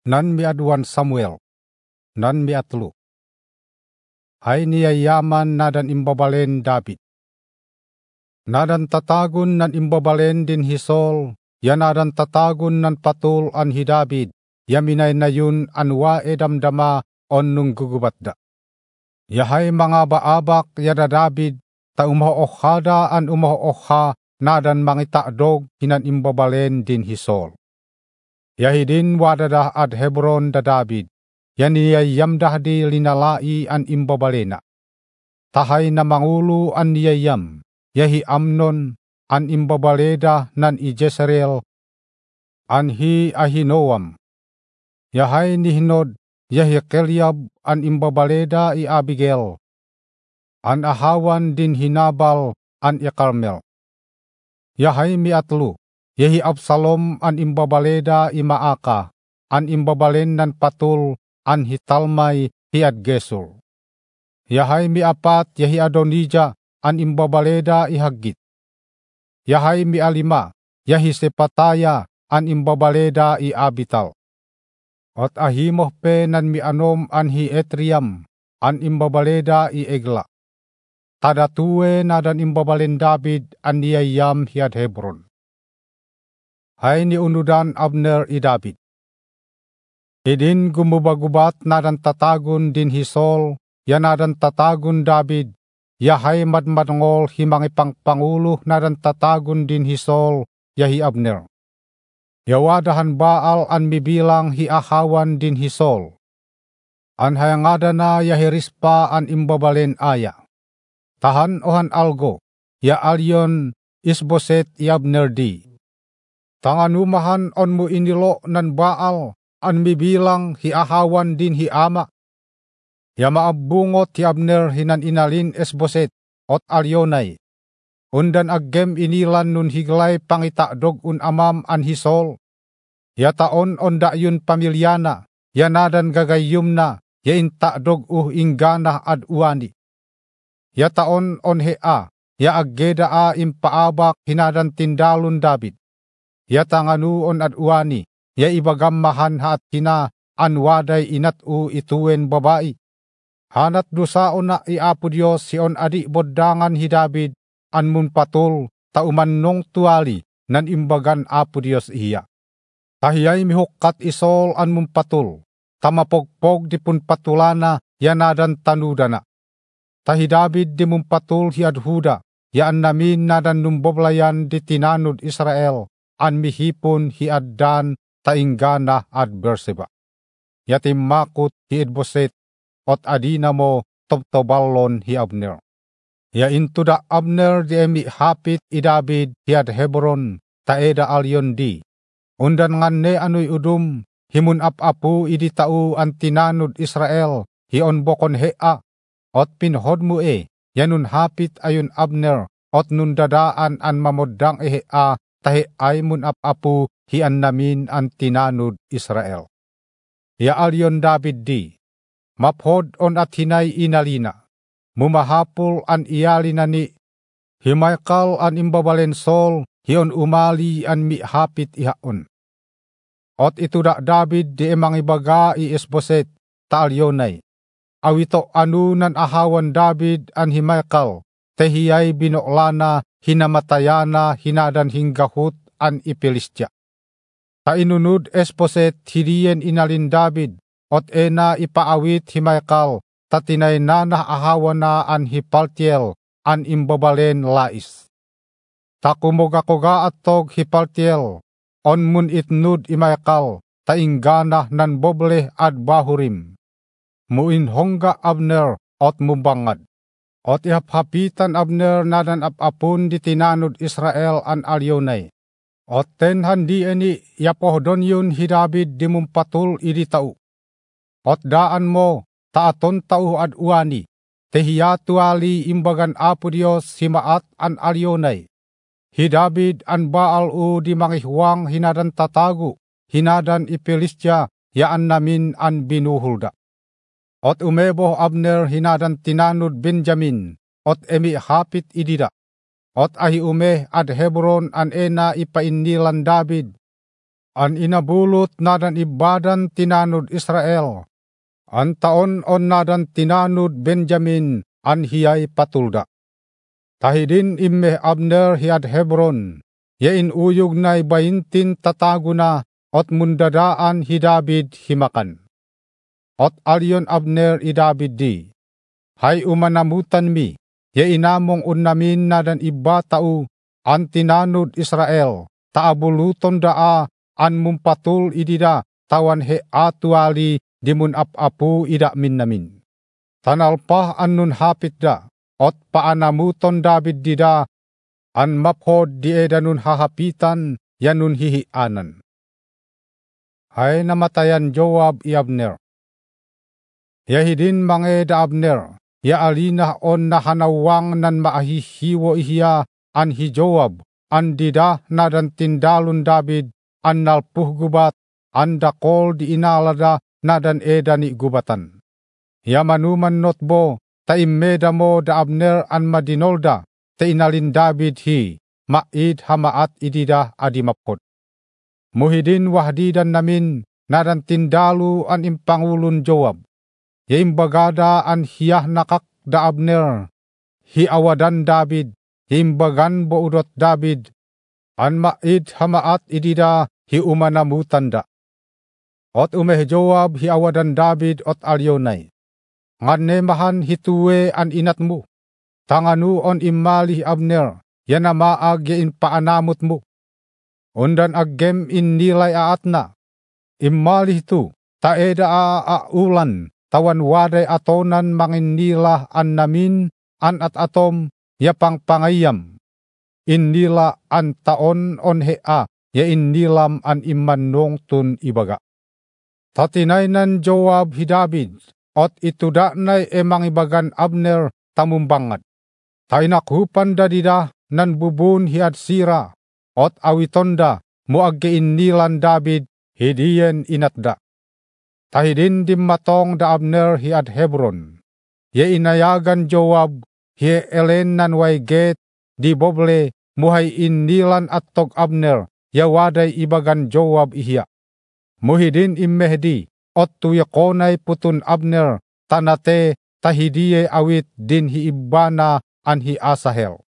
Nan miaduan Samuel, nan miatlu. Hay niyayaman nadan imbabalen David. Nadan tatagun nan imbabalen din hisol, ya nadan tatagun nan patul an hi David, yaminay na yun anwa edamdama on nung gugubatda. Yahay mga baabak yada David, ta umaokhada an umaokha nadan mangitadog hinan imbabalen din hisol. Yahidin wadada ad Hebron da David, yaniyayam dahdi linalai an imbabalena. Tahay na mangulo an niyayam, yahi Amnon, an imbabaleda nan i Jezreel, an hi Ahinoam. Yahay ni Hinod, yahi Keliab, an imbabaleda i Abigail, an ahawan din Hinabal, an i Carmel. Yahay miatlu, yahi Absalom an imbabaleda i Maaka, an imbabalen nan patul, an hi Talmay hi Adgesur. Yahay miapat, yahi Adonija, an imbabaleda i Haggit. Yahay mialima, yahi Sepataya, an imbabaleda i Abital. Ot ahimoh pe nan mianom an hi Etriam, an imbabaleda i Egla. Tadatue nadan imbabalen David an niyayam hi ad Hebron. Hay ni unudan Abner i David. Idin gumubagubat nadan tatagun din hisol, ya nadan tatagun David, yahay madmadngol himangipang pangulo nadan tatagun din hisol, yahi Abner. Yawadahan Baal an mibilang hi ahawan din hisol. An hayangadana yahi Rispa an imbabalen aya. Tahan ohan algo, ya alyon Isboset i Abner di. Tanganumahan on mo inilo nan Baal an mibilang hi ahawan din hi ama. Ya maabungot hi Abner hinan inalin Isboset ot alyonay. Undan aggem inilan nun higlay pangitadog un amam an hisol. Ya taon onda yun pamilyana, ya nadan gagayum na, ya intadog inggana ad uani. Ya taon on hea, ya aggeda a impaabak hinadan tindalun David. Ya tanganu on ad uani, ya ibagammahan haat kina anwaday inat ituen babae. Hanat dusaon na iapo Diyos si on adi bodangan hi David, anmun patul, taumannong tuali, nan imbagan apo Diyos iya. Tahiyay mihukkat isol anmun patul, tamapogpog di pun patulana, yanadan tanudana. Tahi David di mun patul hi adhuda, yaan namin nadan numboblayan di tinanud Israel, an mihipon hi addan tainggana ad Berseba. Yatim makut hi Idboset, ot adina mo tobtobalon hi Abner. Ya intuda Abner di emi hapit i David hi ad Hebron, taeda alyon di. Undan nganne anoy udum, himun apu idi tau an tinanud Israel, hi on bokon hea, ot pinhod mo yanun hapit ayun Abner, ot nun dadaan an mamodang hea, tahi ay mun apu hi an namin an tinanud Israel. Ya alyon David di, maphod on at hinay inalina. Mumahapul an iyalina ni Himaykal an imbabalen Sol, hiyon umali an mihapit ihaon. Ot ituda David di emang ibaga i Isboset taalyonay. Awito anunan ahawan David an Himaykal, tehiyay binoklana hinamatayana hinadan hinggahut an Ipilistya. Ta inunod Isboset hidiyen inalin David, ot ena ipaawit Himaykal, tatinay nanah ahawan na an Hipaltiel, an imbabalen lais. Takumogakoga atog Hipaltiel, on mun itnud Himaykal, tainggana nan bobleh ad Bahurim. Muinhongga Abner, ot mubangad. Ot ihaphapitan Abner nadan apapun di tinanud Israel an alyonay. Ot tenhan di eni yapohdon yun hi David di mumpatul idi tau. Ot daan mo, taaton tau ad uani, tehiyatuali imbagan apo Diyos himaat an alyonay. Hi David an Baal di mangihwang hinadan tatagu, hinadan Ipilistya, yaan namin an binuhulda. Ot umeboh Abner hinadan tinanud Benjamin, ot emi hapit idida. Ot ahi umeh ad Hebron an ena ipainilan David. an inabulot nadan ibadan tinanud Israel, an taon on nadan tinanud Benjamin an hiyay patulda. Tahidin imme Abner hiad Hebron, yain uyog na 20 tatago na ot mundadaan hi David himakan. Ot alyon Abner i David di, hay umanamutan mi, yainamong unnamin nadan iba tao, an tinanud Israel, taabuluton daa, an mumpatul idida, tawan he atuali, dimun apu ida min namin. Tanalpah an nun hapit da, ot paanamuton David dida, an maphod di eda nun hahapitan, yan nun hihianan. Hay namatayan Joab i Abner. Yahidin mangeda Abner, ya alina on na hanawang nan maahihiwo ihiya an hi Joab, an dida nadan tindalun David, an nalpuh gubat, an dakol di inalada nadan eda ni gubatan. Ya manuman notbo, ta immeda mo da Abner an madinolda, ta inalin David hi, maid hamaat idida adimapod. Muhidin wahdidan namin, nadan tindalu an impangulun Joab. Yaimbagada an hiyah nakak da Abner, hi awadan David, yaimbagan boudot David, an maid hamaat idida hi umanamutan da. Ot umeh Joab hi awadan David ot alyonay. Nganemahan hituwe an inatmu, tanganu on imali Abner, yanamaag yain paanamut mo. Undan aggem in nilay aatna, imali tu, taeda aulan, tawan waday atonan mangin nila an namin, an at atom, yapang pangayam. In nila an taon on hea, ya in nilam an imanong tun ibaga. Tatinaynan Joab hi David, ot ituda nay emang ibagan Abner tamumbangat. Tainakhupan da dida nan bubun hiad sira, ot awitonda muaggein nilan David hidiyen inatda. Tahidin dimmatong da Abner hiad Hebron, ye inayagan Joab hi elen nan wayget di boble muhay inilan attog Abner, ya waday ibagan Joab ihya. Muhidin immehdi, ot tuyakonay putun Abner, tanate tahidiye awit din hiibana an hi Asahel.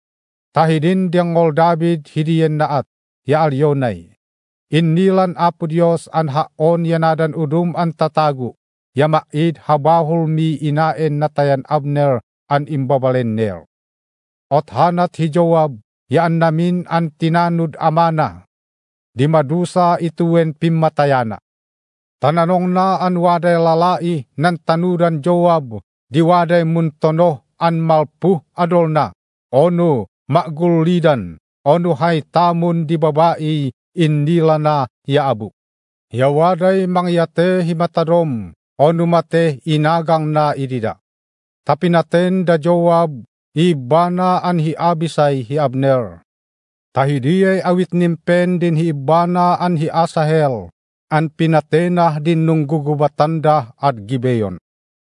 Tahidin diangol David hidiyen naat, ya alyonay. Inilan apo Diyos an haon yanadan udum an tatago, ya maid habahul mi inaen natayan Abner an imbabalen ner. Ot hanat hi Joab, ya an namin an tinanud amana, di madusa ituwen pimatayana. Tananong na an waday lalai nan tanudan Joab, di waday muntono an malpuh adol na, ono magulidan, ono hay tamun di babai indila na yaabu. Yawaday mangyate himatadom, ono mate inagang na idida. Tapinaten da Joab, ibana an hi Abisay hi Abner. Tahidiyay awit nimpen din hi ibana an hi Asahel, an pinatena din nung gugubatanda at Gibeon.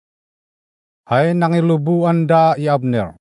Hay nangilubuan da i Abner.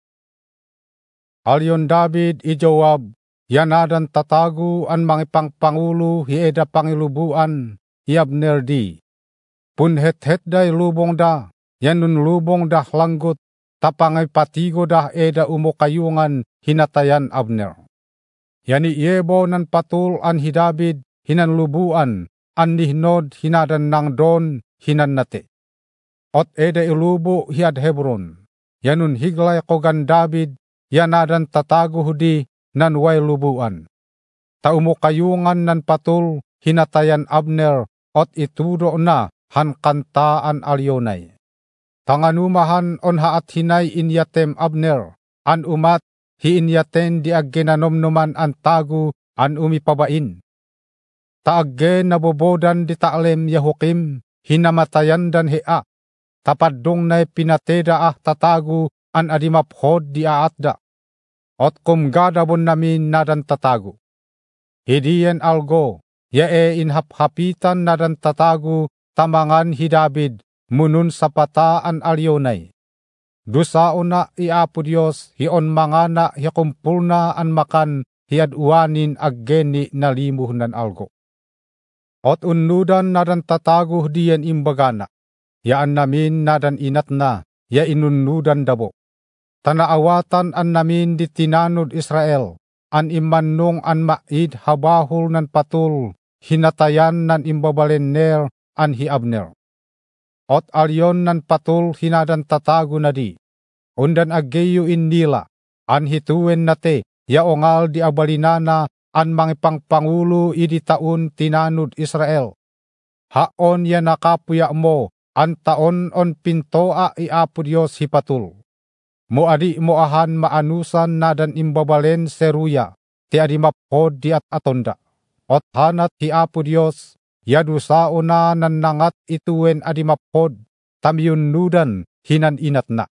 Alyon David i Joab, yanadan tatago an mangipangpangulo hi eda pangilubuan i Abner di. Punhet-het day lubong da, yanun lubong dah langgut, tapangay patigo dah eda umukayungan hinatayan Abner. Yani yebo nan patul an hi David hinan lubuan, an nihnod hinadan nang don hinan nate. Ot eda ilubo hiad Hebron, yanun higlay kogan David, yanadan tatago hudi nan way lubuan. Taumukayungan nan patul hinatayan Abner, ot itudo na han kantaan alyonay. Tanganumahan on haat hinay inyatem Abner, an umat hi inyaten di aggenanomnoman an tago an umipabain. Taagge nabobodan di taalem Yahukim, hinamatayan dan hea, tapadong na pinateda tatago an adimaphod di aatda. Ot kumgadabon namin nadan tatago. Hidiyen algo, yae inhaphapitan nadan tatago tamangan hi David, munun sa pataan alyonay. Dusao na iapo Diyos, hion mga na hiyakumpul na an makan, hiad uwanin aggeni nalimuh nan algo. Ot unnudan nadan tataguh diyan imbagana, yaan namin nadan inat na, ya inunnudan dabo. Tanaawatan an namin di tinanud Israel, an imannong an maid habahul nan patul, hinatayan nan imbabalen ner an hi Abner. Ot alyon nan patul hinadan tatago na di, undan ageyo in nila, an hituwen nate, ya ongal di abalinana, an mangipangpangulo idi taon tinanud Israel. Haon ya nakapuya mo, an taon on pintoa iapo Diyos hipatul. Moadi moahan maanusan nadan imbabalen seruya, ti adi mapod di at atonda. Ot hanat hiapo Diyos, yadusao na nan nangat ituwen adi mapod, tamiyunnudan hinan inat na.